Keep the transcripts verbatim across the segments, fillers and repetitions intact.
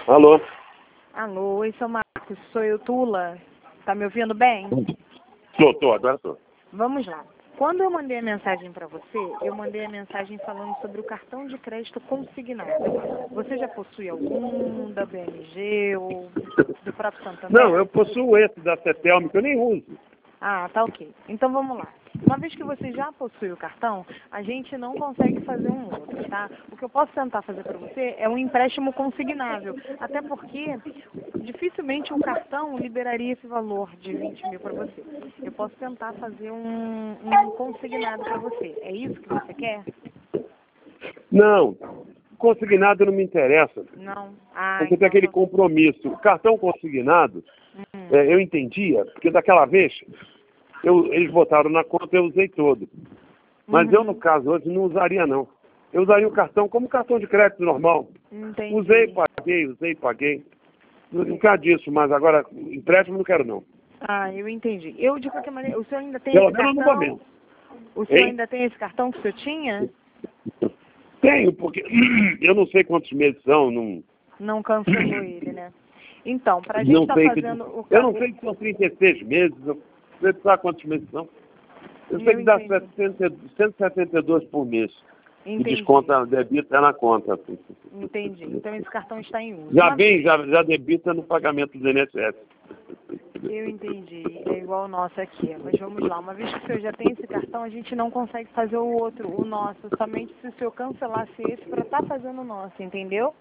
Alô? Alô, oi, seu Marcos, sou eu, Tula. Tá me ouvindo bem? Tô, tô, agora tô. Vamos lá. Quando eu mandei a mensagem para você, eu mandei a mensagem falando sobre o cartão de crédito consignado. Você já possui algum da B M G ou do próprio Santander? Não, eu possuo esse da Cetelme que eu nem uso. Ah, tá ok. Então vamos lá. Uma vez que você já possui o cartão, a gente não consegue fazer um outro, tá? O que eu posso tentar fazer para você é um empréstimo consignável. Até porque dificilmente o cartão liberaria esse valor de vinte mil para você. Eu posso tentar fazer um, um consignado para você. É isso que você quer? Não, consignado não me interessa. Não. Ah, Porque tem então aquele tá- compromisso. O cartão consignado, Hum, é, eu entendia, porque daquela vez eu, eles botaram na conta e eu usei todo. Mas uhum, eu, no caso, hoje não usaria, não. Eu usaria o cartão como cartão de crédito normal. entendi. Usei, paguei, usei, paguei. Não não quero disso, mas agora empréstimo não quero, não. Ah, eu entendi. Eu, de qualquer maneira, o senhor ainda tem Pelo esse menos no cartão? momento. O senhor Hein? ainda tem esse cartão que o senhor tinha? Tenho, porque eu não sei quantos meses são, não, Não cancelou ele, né? Então, para a gente não estar sei que. fazendo o Eu não carro... sei se são trinta e seis meses, eu não sei sabe quantos meses são. Eu sei Eu que dá entendi. setenta cento e setenta e dois por mês. E Entendi. desconta, debita na conta. Entendi. Então esse cartão está em uso. Já Uma- vem, já, já debita no pagamento do I N S S. Eu entendi. É igual o nosso aqui. Mas vamos lá. Uma vez que o senhor já tem esse cartão, a gente não consegue fazer o outro, o nosso. Somente se o senhor cancelasse esse para estar fazendo o nosso, entendeu?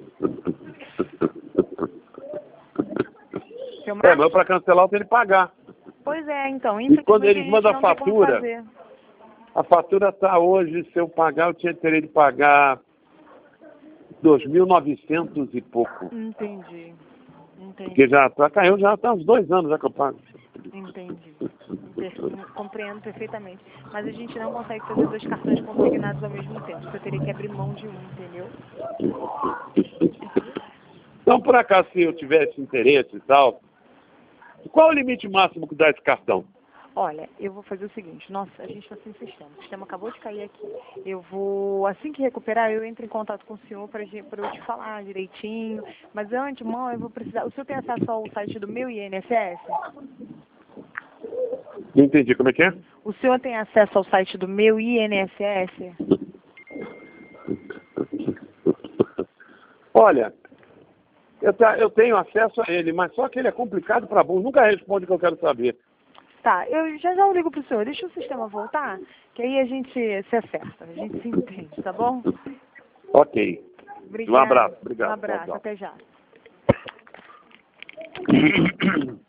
Seu É, Marcos? mas para cancelar eu tenho que pagar. Pois é, então. E quando Infelizmente a eles gente mandam a não tem como fatura, fazer. a fatura está hoje, se eu pagar, eu tinha, teria de pagar dois mil e novecentos e pouco. Entendi. Entendi. Porque já tá, caiu, já está uns dois anos já que eu pago. Entendi. Per- Compreendo perfeitamente. Mas a gente não consegue fazer dois cartões consignados ao mesmo tempo. Você teria que abrir mão de um, entendeu? Então, por acaso, se eu tivesse interesse e tal, qual é o limite máximo que dá esse cartão? Olha, eu vou fazer o seguinte. Nossa, a gente está sem sistema. O sistema acabou de cair aqui. Eu vou, assim que recuperar, eu entro em contato com o senhor para eu te falar direitinho. Mas antes, mãe, eu vou precisar... O senhor tem acesso ao site do meu I N S S? Não entendi, como é que é? O senhor tem acesso ao site do meu I N S S? Olha, eu, tá- eu tenho acesso a ele, mas só que ele é complicado para bom, nunca responde o que eu quero saber. Tá, eu já já eu ligo pro senhor. Deixa o sistema voltar, que aí a gente se acerta, a gente se entende, tá bom? Ok. Obrigada. Um abraço, obrigado. Um abraço, Tchau, tchau. até já.